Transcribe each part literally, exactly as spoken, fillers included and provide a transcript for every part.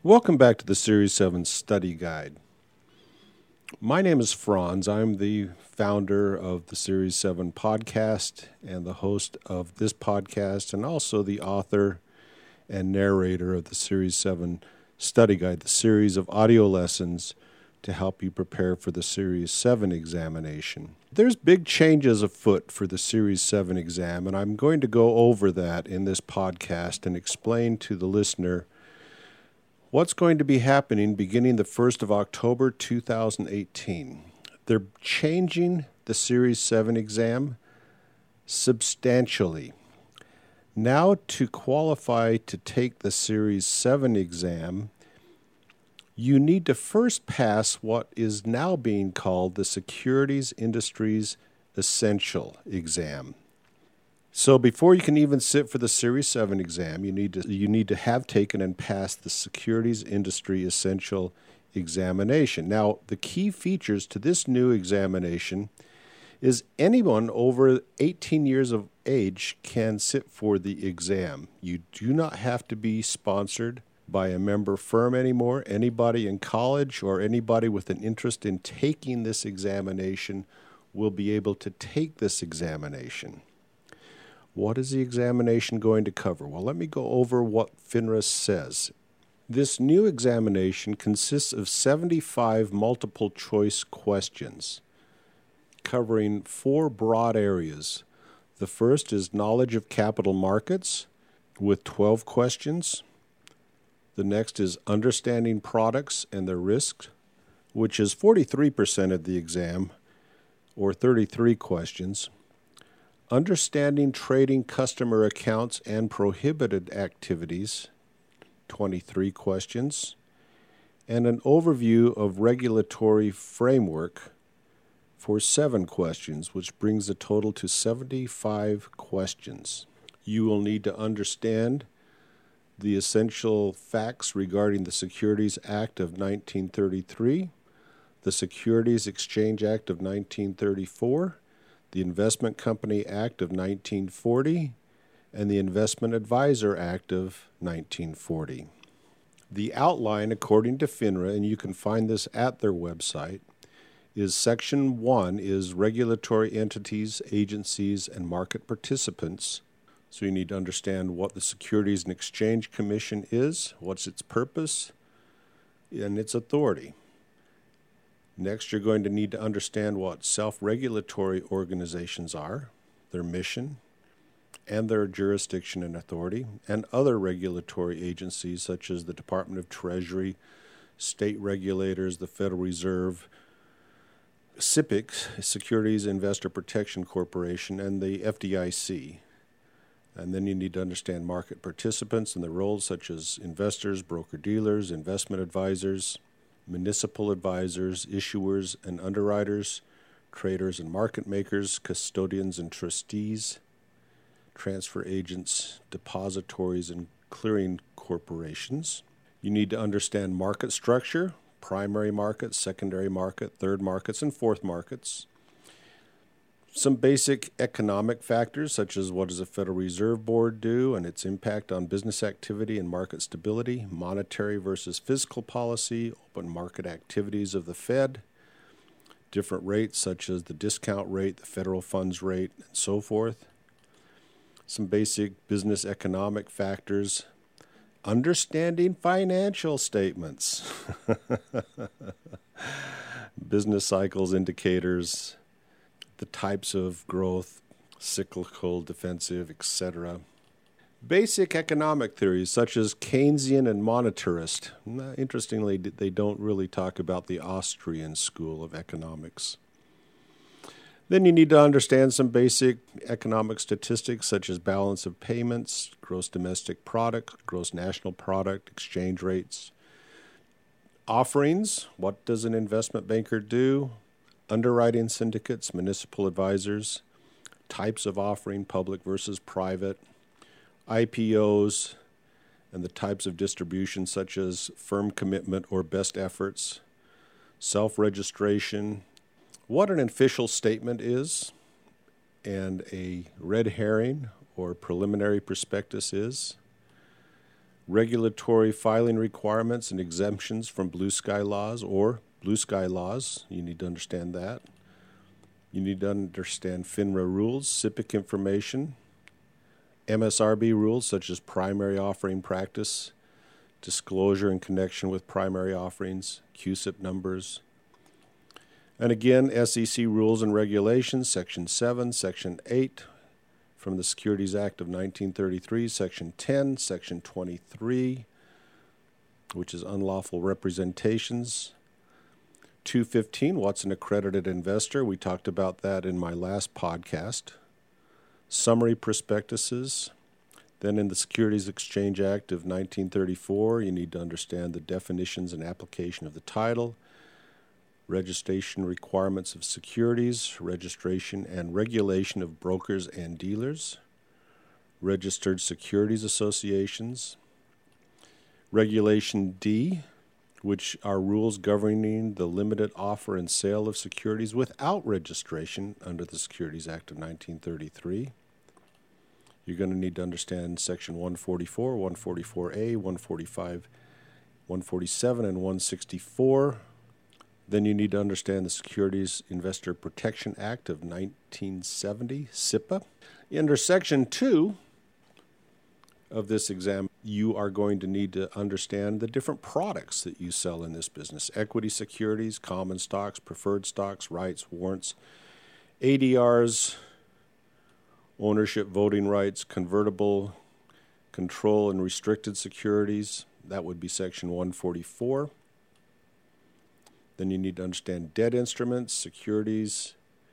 Welcome back to the Series seven Study Guide. My name is Franz. I'm the founder of the Series seven podcast and the host of this podcast, and also the author and narrator of the Series seven Study Guide, the series of audio lessons to help you prepare for the Series seven examination. There's big changes afoot for the Series seven exam, and I'm going to go over that in this podcast and explain to the listener what's going to be happening beginning the first of October two thousand eighteen. They're changing the Series seven exam substantially. Now, to qualify to take the Series seven exam, you need to first pass what is now being called the Securities Industries Essential exam. So before you can even sit for the Series seven exam, you need to you need to have taken and passed the Securities Industry Essential examination. Now, the key features to this new examination is anyone over eighteen years of age can sit for the exam. You do not have to be sponsored by a member firm anymore. Anybody in college or anybody with an interest in taking this examination will be able to take this examination. What is the examination going to cover? Well, let me go over what FINRA says. This new examination consists of seventy-five multiple choice questions covering four broad areas. The first is knowledge of capital markets with twelve questions. The next is understanding products and their risks, which is forty-three percent of the exam, or thirty-three questions. Understanding trading customer accounts and prohibited activities, twenty-three questions, and an overview of regulatory framework for seven questions, which brings the total to seventy-five questions. You will need to understand the essential facts regarding the Securities Act of nineteen thirty-three, the Securities Exchange Act of nineteen thirty-four, the Investment Company Act of nineteen forty, and the Investment Advisor Act of nineteen forty. The outline, according to FINRA, and you can find this at their website, is Section one is regulatory entities, agencies, and market participants. So you need to understand what the Securities and Exchange Commission is, what's its purpose, and its authority. Next, you're going to need to understand what self-regulatory organizations are, their mission, and their jurisdiction and authority, and other regulatory agencies such as the Department of Treasury, state regulators, the Federal Reserve, S I P C, Securities Investor Protection Corporation, and the F D I C. And then you need to understand market participants and their roles such as investors, broker-dealers, investment advisors, municipal advisors, issuers and underwriters, traders and market makers, custodians and trustees, transfer agents, depositories and clearing corporations. You need to understand market structure, primary market, secondary market, third markets, and fourth markets. Some basic economic factors, such as what does the Federal Reserve Board do and its impact on business activity and market stability, monetary versus fiscal policy, open market activities of the Fed, different rates such as the discount rate, the federal funds rate, and so forth. Some basic business economic factors, understanding financial statements, business cycles indicators, the types of growth, cyclical, defensive, et cetera. Basic economic theories such as Keynesian and monetarist. Interestingly, they don't really talk about the Austrian school of economics. Then you need to understand some basic economic statistics such as balance of payments, gross domestic product, gross national product, exchange rates. Offerings, what does an investment banker do? Underwriting syndicates, municipal advisors, types of offering, public versus private, I P Os, and the types of distribution such as firm commitment or best efforts, self-registration, what an official statement is, and a red herring or preliminary prospectus is, regulatory filing requirements and exemptions from blue sky laws or blue sky laws. You need to understand that. You need to understand FINRA rules, S I P C information, M S R B rules such as primary offering practice, disclosure in connection with primary offerings, Q S I P numbers. And again, S E C rules and regulations, Section seven, Section eight from the Securities Act of nineteen thirty-three, Section ten, Section twenty-three, which is unlawful representations. two fifteen, what's an accredited investor? We talked about that in my last podcast. Summary prospectuses. Then in the Securities Exchange Act of nineteen thirty-four, you need to understand the definitions and application of the title, registration requirements of securities, registration and regulation of brokers and dealers, registered securities associations, Regulation D, which are rules governing the limited offer and sale of securities without registration under the Securities Act of nineteen thirty-three. You're going to need to understand Section one forty-four, one forty-four A, one forty-five, one forty-seven, and one sixty-four. Then you need to understand the Securities Investor Protection Act of nineteen seventy, S I P A. Under Section two of this exam, you are going to need to understand the different products that you sell in this business. Equity securities, common stocks, preferred stocks, rights, warrants, A D Rs, ownership voting rights, convertible, control and restricted securities. That would be Section one forty-four. Then you need to understand debt instruments, securities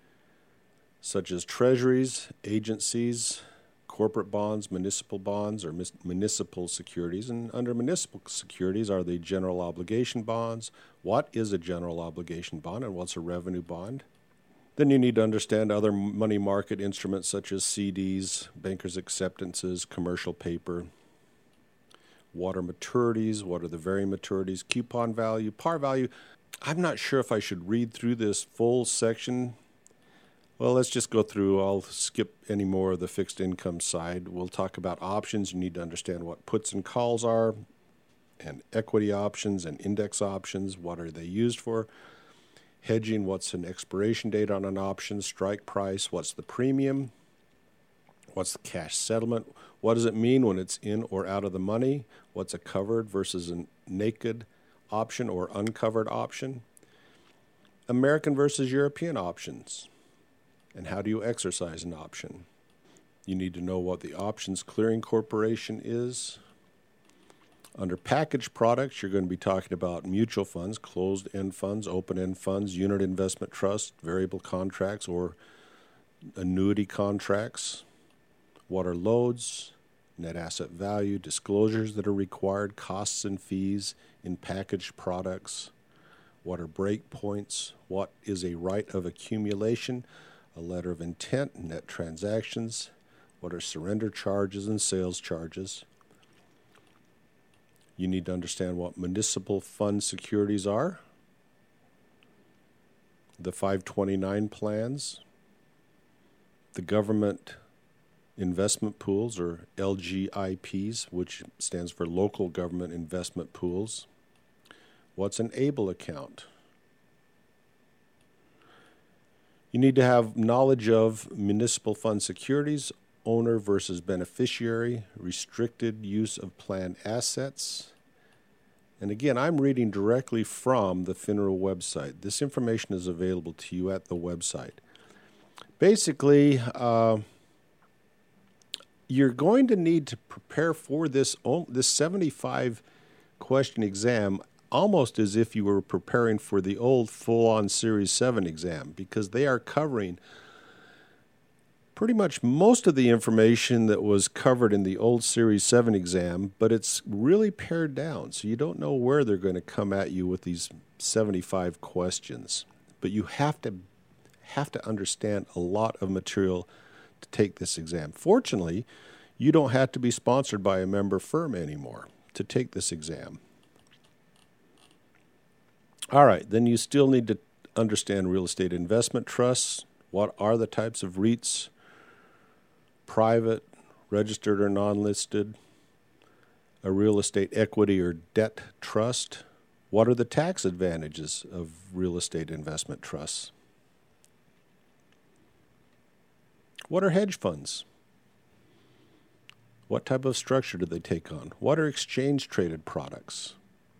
such as treasuries, agencies, corporate bonds, municipal bonds, or mis- municipal securities. And under municipal securities are the general obligation bonds. What is a general obligation bond and what's a revenue bond? Then you need to understand other money market instruments such as C Ds, bankers' acceptances, commercial paper, water maturities, what are the varying maturities, coupon value, par value. I'm not sure if I should read through this full section. Well, let's just go through. I'll skip any more of the fixed income side. We'll talk about options. You need to understand what puts and calls are, and equity options and index options. What are they used for? Hedging, what's an expiration date on an option? Strike price, what's the premium? What's the cash settlement? What does it mean when it's in or out of the money? What's a covered versus a naked option or uncovered option? American versus European options. And how do you exercise an option? You need to know what the Options Clearing Corporation is. Under packaged products, you're going to be talking about mutual funds, closed-end funds, open-end funds, unit investment trusts, variable contracts, or annuity contracts. What are loads? Net asset value, disclosures that are required, costs and fees in packaged products. What are break points? What is a right of accumulation? A letter of intent, net transactions. What are surrender charges and sales charges? You need to understand what municipal fund securities are, the five twenty-nine plans, the government investment pools, or L G I Ps, which stands for Local Government Investment Pools. What's an ABLE account? You need to have knowledge of municipal fund securities, owner versus beneficiary, restricted use of plan assets. And again, I'm reading directly from the FINRA website. This information is available to you at the website. Basically, uh, you're going to need to prepare for this, this seventy-five question exam almost as if you were preparing for the old full-on Series seven exam, because they are covering pretty much most of the information that was covered in the old Series seven exam, but it's really pared down, so you don't know where they're going to come at you with these seventy-five questions. But you have to have to understand a lot of material to take this exam. Fortunately, you don't have to be sponsored by a member firm anymore to take this exam. All right, then you still need to understand real estate investment trusts. What are the types of REITs? Private, registered or non-listed. a real estate equity or debt trust? What are the tax advantages of real estate investment trusts? What are hedge funds? What type of structure do they take on? What are exchange-traded products?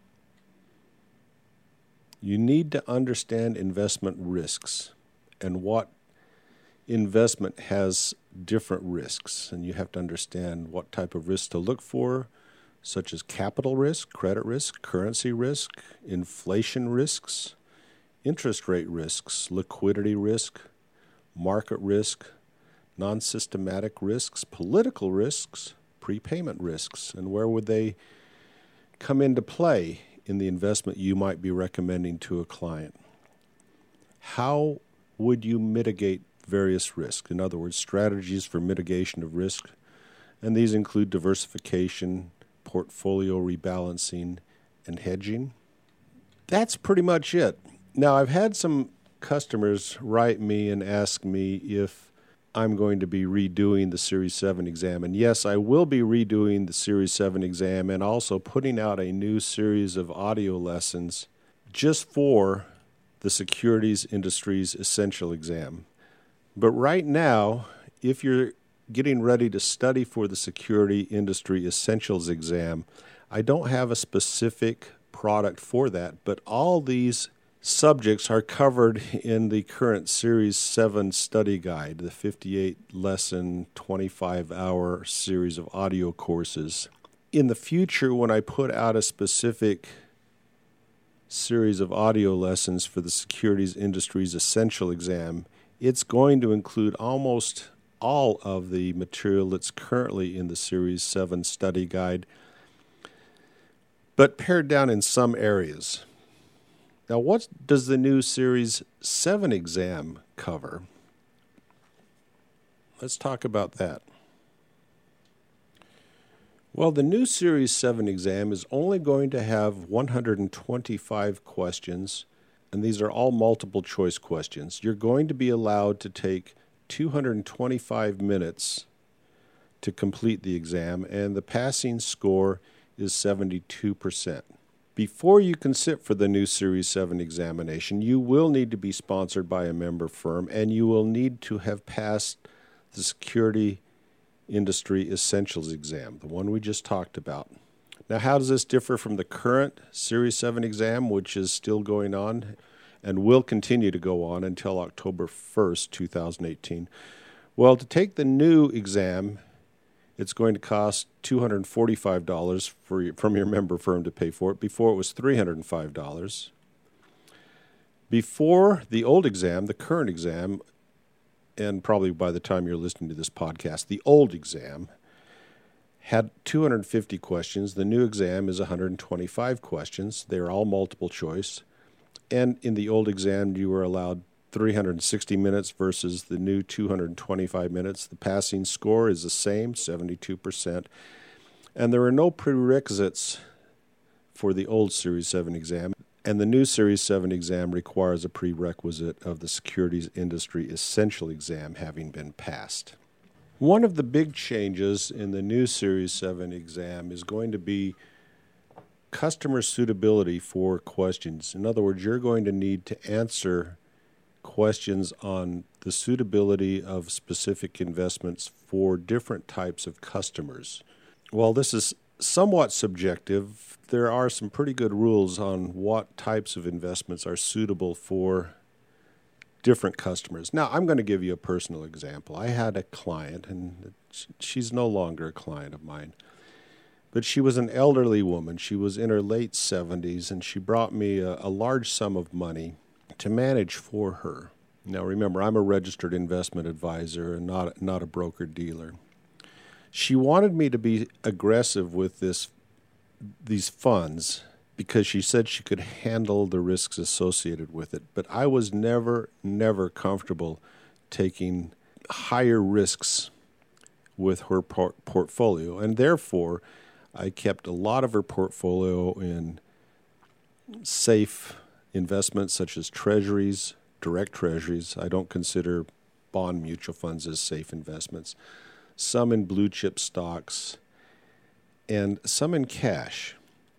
You need to understand investment risks and what investment has different risks. And you have to understand what type of risks to look for, such as capital risk, credit risk, currency risk, inflation risks, interest rate risks, liquidity risk, market risk, non-systematic risks, political risks, prepayment risks, and where would they come into play in the investment you might be recommending to a client? How would you mitigate various risks? In other words, strategies for mitigation of risk, and these include diversification, portfolio rebalancing, and hedging. That's pretty much it. Now, I've had some customers write me and ask me if I'm going to be redoing the Series seven exam. And yes, I will be redoing the Series seven exam and also putting out a new series of audio lessons just for the Securities Industries Essential exam. But right now, if you're getting ready to study for the Security Industry Essentials exam, I don't have a specific product for that, but all these subjects are covered in the current Series seven study guide, the fifty-eight lesson, twenty-five hour series of audio courses. In the future, when I put out a specific series of audio lessons for the Securities Industries Essential exam, it's going to include almost all of the material that's currently in the Series seven study guide, but pared down in some areas. Now, what does the new Series seven exam cover? Let's talk about that. Well, the new Series seven exam is only going to have one hundred twenty-five questions, and these are all multiple choice questions. You're going to be allowed to take two hundred twenty-five minutes to complete the exam, and the passing score is seventy-two percent. Before you can sit for the new Series seven examination, you will need to be sponsored by a member firm, and you will need to have passed the Security Industry Essentials exam, the one we just talked about. Now, how does this differ from the current Series seven exam, which is still going on and will continue to go on until October first, two thousand eighteen? Well, to take the new exam, it's going to cost two hundred forty-five dollars for your, from your member firm to pay for it. Before, it was three hundred five dollars. Before the old exam, the current exam, and probably by the time you're listening to this podcast, the old exam had two hundred fifty questions. The new exam is one hundred twenty-five questions. They're all multiple choice. And in the old exam, you were allowed three hundred sixty minutes versus the new two hundred twenty-five minutes. The passing score is the same, seventy-two percent. And there are no prerequisites for the old Series seven exam. And the new Series seven exam requires a prerequisite of the Securities Industry Essential exam having been passed. One of the big changes in the new Series seven exam is going to be customer suitability for questions. In other words, you're going to need to answer questions on the suitability of specific investments for different types of customers. While this is somewhat subjective, there are some pretty good rules on what types of investments are suitable for different customers. Now, I'm going to give you a personal example. I had a client, and she's no longer a client of mine, but she was an elderly woman. She was in her late seventies, and she brought me a, a large sum of money to manage for her. Now, remember, I'm a registered investment advisor and not, not a broker-dealer. She wanted me to be aggressive with this these funds because she said she could handle the risks associated with it. But I was never, never comfortable taking higher risks with her por- portfolio. And therefore, I kept a lot of her portfolio in safe investments such as treasuries, direct treasuries. I don't consider bond mutual funds as safe investments. Some in blue chip stocks, and some in cash.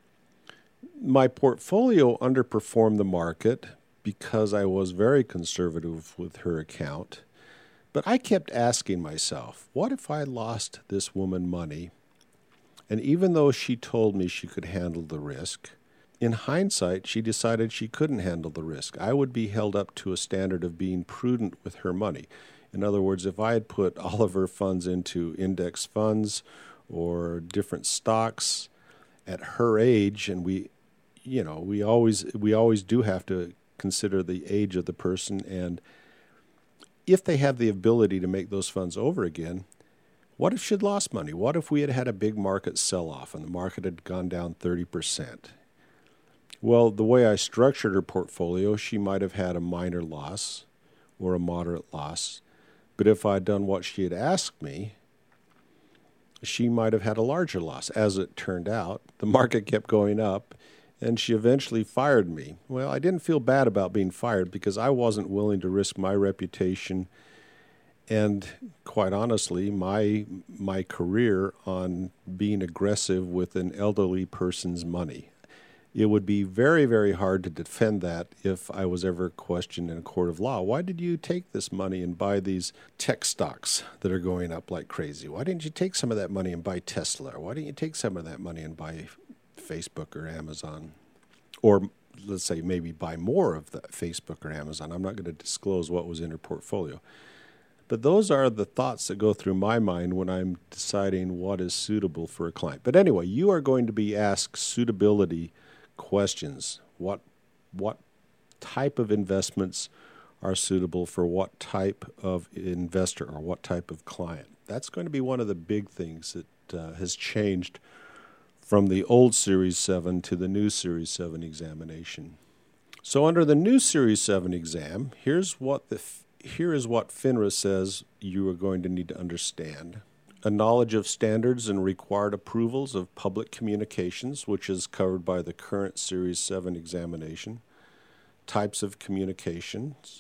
My portfolio underperformed the market because I was very conservative with her account. But I kept asking myself, what if I lost this woman money? And even though she told me she could handle the risk, in hindsight, she decided she couldn't handle the risk. I would be held up to a standard of being prudent with her money. In other words, if I had put all of her funds into index funds or different stocks at her age, and we, you know, we always we always do have to consider the age of the person, and if they have the ability to make those funds over again, what if she'd lost money? What if we had had a big market sell-off and the market had gone down thirty percent? Well, the way I structured her portfolio, she might have had a minor loss or a moderate loss. But if I'd done what she had asked me, she might have had a larger loss. As it turned out, the market kept going up, and she eventually fired me. Well, I didn't feel bad about being fired because I wasn't willing to risk my reputation and, quite honestly, my my career on being aggressive with an elderly person's money. It would be very, very hard to defend that if I was ever questioned in a court of law. Why did you take this money and buy these tech stocks that are going up like crazy? Why didn't you take some of that money and buy Tesla? Why didn't you take some of that money and buy Facebook or Amazon? Or let's say maybe buy more of that Facebook or Amazon. I'm not going to disclose what was in her portfolio. But those are the thoughts that go through my mind when I'm deciding what is suitable for a client. But anyway, you are going to be asked suitability questions. What what type of investments are suitable for what type of investor or what type of client? That's going to be one of the big things that uh, has changed from the old Series seven to the new Series seven examination. So under the new Series seven exam, here's what the here is what FINRA says you are going to need to understand. A knowledge of standards and required approvals of public communications, which is covered by the current Series seven examination. Types of communications.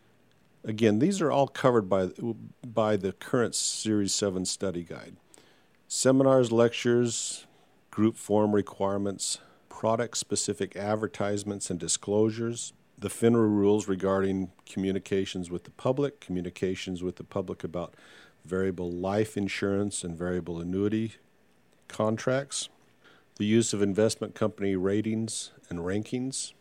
Again, these are all covered by, by the current Series seven study guide. Seminars, lectures, group form requirements, product-specific advertisements and disclosures, the FINRA rules regarding communications with the public, communications with the public about variable life insurance and variable annuity contracts, the use of investment company ratings and rankings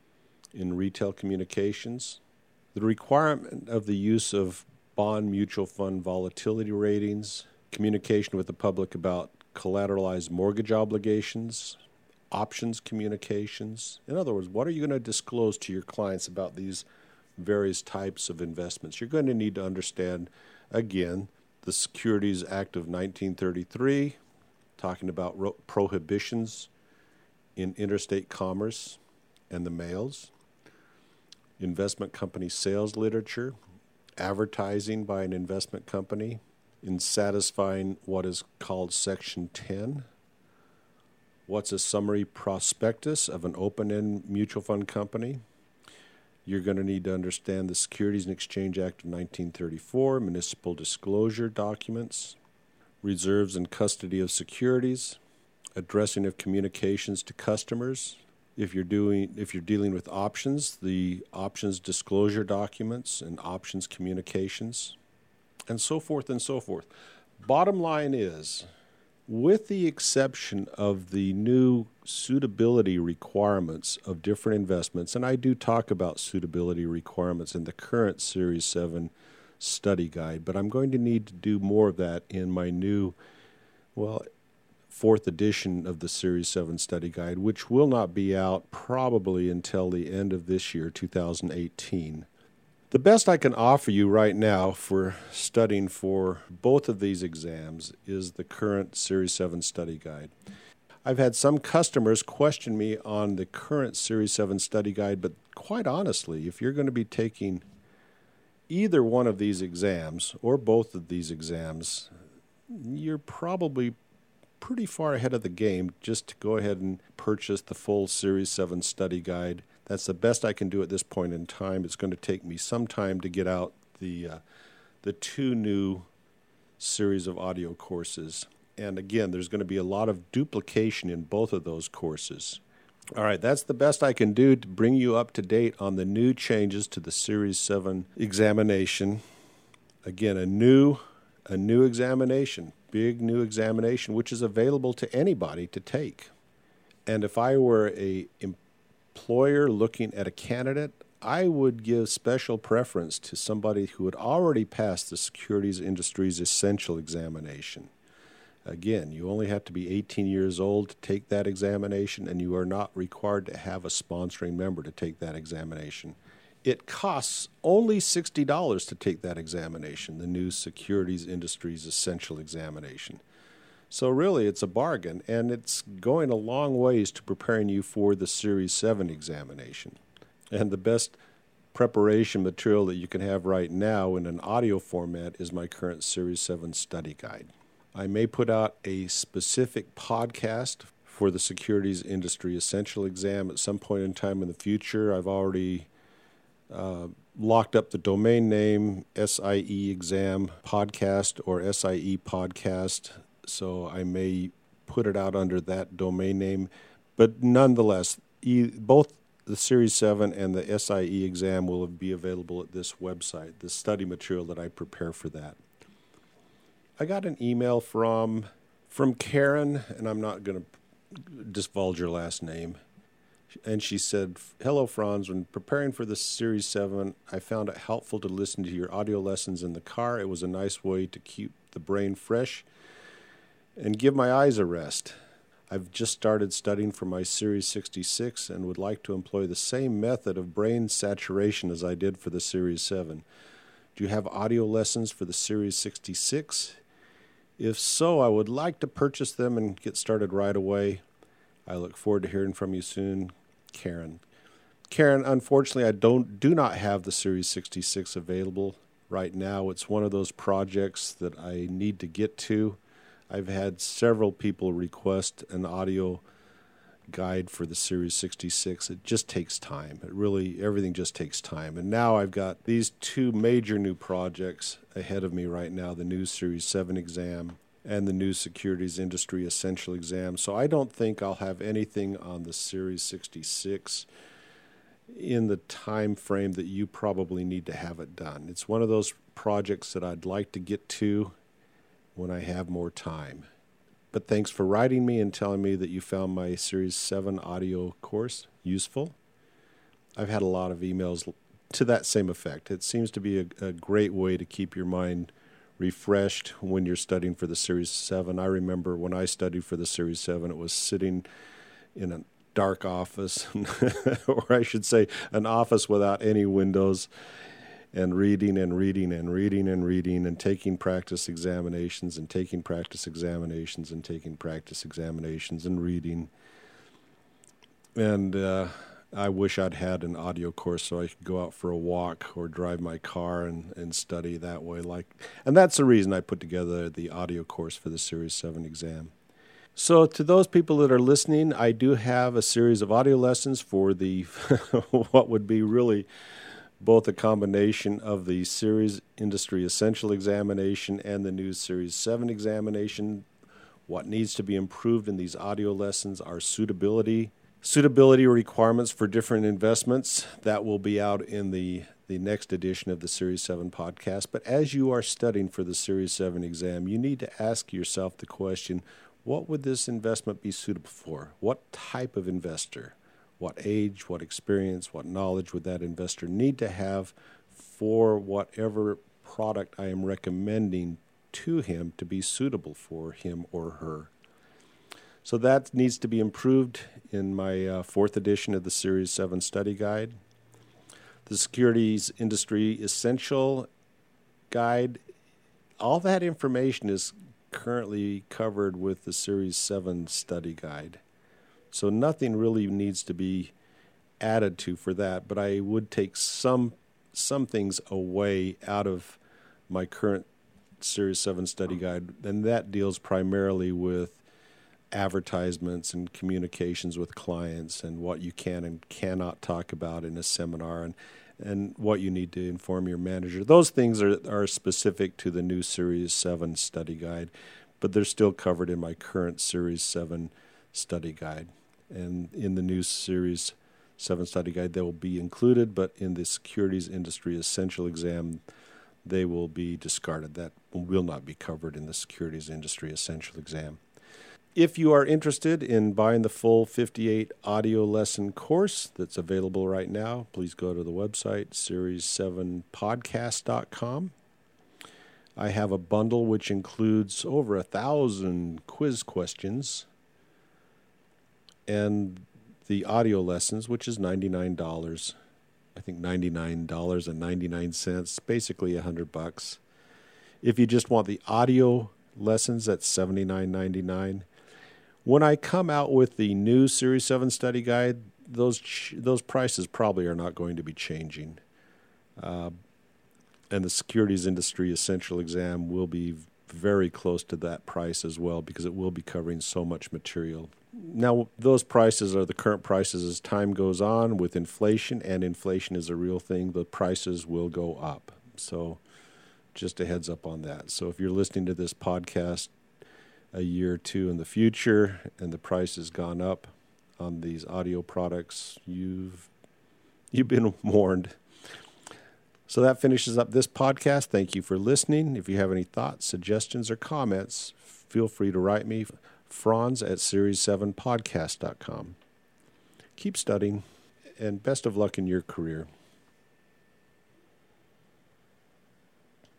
in retail communications, the requirement of the use of bond mutual fund volatility ratings, communication with the public about collateralized mortgage obligations, options communications. In other words, what are you going to disclose to your clients about these various types of investments? You're going to need to understand, again, the Securities Act of nineteen thirty-three, talking about ro- prohibitions in interstate commerce and the mails, investment company sales literature, advertising by an investment company in satisfying what is called Section ten, what's a summary prospectus of an open-end mutual fund company. You're going to need to understand the Securities and Exchange Act of nineteen thirty-four, municipal disclosure documents, reserves and custody of securities, addressing of communications to customers. If you're doing, if you're dealing with options, the options disclosure documents and options communications, and so forth and so forth. Bottom line is, with the exception of the new suitability requirements of different investments, and I do talk about suitability requirements in the current Series seven study guide, but I'm going to need to do more of that in my new, well, fourth edition of the Series seven study guide, which will not be out probably until the end of this year, two thousand eighteen. The best I can offer you right now for studying for both of these exams is the current Series seven study guide. I've had some customers question me on the current Series seven study guide, but quite honestly, if you're going to be taking either one of these exams or both of these exams, you're probably pretty far ahead of the game just to go ahead and purchase the full Series seven study guide. That's the best I can do at this point in time. It's going to take me some time to get out the uh, the two new series of audio courses. And again, there's going to be a lot of duplication in both of those courses. All right, that's the best I can do to bring you up to date on the new changes to the Series seven examination. Again, a new, a new examination, big new examination, which is available to anybody to take. And if I were a employer looking at a candidate, I would give special preference to somebody who had already passed the securities industry's essential examination. Again, you only have to be eighteen years old to take that examination, and you are not required to have a sponsoring member to take that examination. It costs only sixty dollars to take that examination, the new securities industry's essential examination. So really, it's a bargain, and it's going a long ways to preparing you for the Series seven examination. And the best preparation material that you can have right now in an audio format is my current Series seven study guide. I may put out a specific podcast for the securities industry essential exam at some point in time in the future. I've already uh, locked up the domain name, S I E Exam Podcast or S I E Podcast, so I may put it out under that domain name. But nonetheless, e- both the Series seven and the S I E exam will be available at this website, the study material that I prepare for that. I got an email from from Karen, and I'm not going to divulge her last name. And she said, "Hello, Franz. When preparing for the Series seven, I found it helpful to listen to your audio lessons in the car. It was a nice way to keep the brain fresh and give my eyes a rest. I've just started studying for my Series sixty-six and would like to employ the same method of brain saturation as I did for the Series seven. Do you have audio lessons for the Series sixty-six? If so, I would like to purchase them and get started right away. I look forward to hearing from you soon, Karen." Karen, unfortunately, I don't do not have the Series sixty-six available right now. It's one of those projects that I need to get to. I've had several people request an audio guide for the Series sixty-six. It just takes time. It really, everything just takes time. And now I've got these two major new projects ahead of me right now, the new Series seven exam and the new Securities Industry Essential exam. So I don't think I'll have anything on the Series sixty-six in the time frame that you probably need to have it done. It's one of those projects that I'd like to get to when I have more time. But thanks for writing me and telling me that you found my Series seven audio course useful. I've had a lot of emails to that same effect. It seems to be a, a great way to keep your mind refreshed when you're studying for the Series seven. I remember when I studied for the Series seven, it was sitting in a dark office, or I should say an office without any windows, and reading and reading and reading and reading and taking practice examinations and taking practice examinations and taking practice examinations and reading. And uh, I wish I'd had an audio course so I could go out for a walk or drive my car and, and study that way. Like, and that's the reason I put together the audio course for the Series seven exam. So to those people that are listening, I do have a series of audio lessons for the what would be really both a combination of the Series Industry Essential examination and the new Series seven examination. What needs to be improved in these audio lessons are suitability, suitability requirements for different investments. That will be out in the, the next edition of the Series seven podcast. But as you are studying for the Series seven exam, you need to ask yourself the question, what would this investment be suitable for? What type of investor? What age, what experience, what knowledge would that investor need to have for whatever product I am recommending to him to be suitable for him or her? So that needs to be improved in my uh, fourth edition of the Series seven Study Guide. The Securities Industry Essential Guide, all that information is currently covered with the Series seven Study Guide. So nothing really needs to be added to for that, but I would take some some things away out of my current Series seven Study Guide, and that deals primarily with advertisements and communications with clients and what you can and cannot talk about in a seminar and, and what you need to inform your manager. Those things are, are specific to the new Series seven Study Guide. but they're still covered in my current Series seven study guide. And in the new Series seven study guide, they will be included, but in the Securities Industry Essential Exam, they will be discarded. That will not be covered in the Securities Industry Essential Exam. If you are interested in buying the full fifty-eight audio lesson course that's available right now, please go to the website, series seven podcast dot com. I have a bundle which includes over a thousand quiz questions and the audio lessons, which is ninety-nine dollars. I think ninety-nine dollars and ninety-nine cents, basically a hundred bucks. If you just want the audio lessons, that's seventy-nine ninety-nine. When I come out with the new Series seven study guide, those ch- those prices probably are not going to be changing. Uh, and the Securities Industry Essential Exam will be very close to that price as well, because it will be covering so much material. Now, those prices are the current prices. As time goes on with inflation, and inflation is a real thing, the prices will go up. So just a heads up on that. So if you're listening to this podcast a year or two in the future and the price has gone up on these audio products, you've you've been warned. So that finishes up this podcast. Thank you for listening. If you have any thoughts, suggestions, or comments, feel free to write me, Franz at series seven podcast dot com. Keep studying, and best of luck in your career.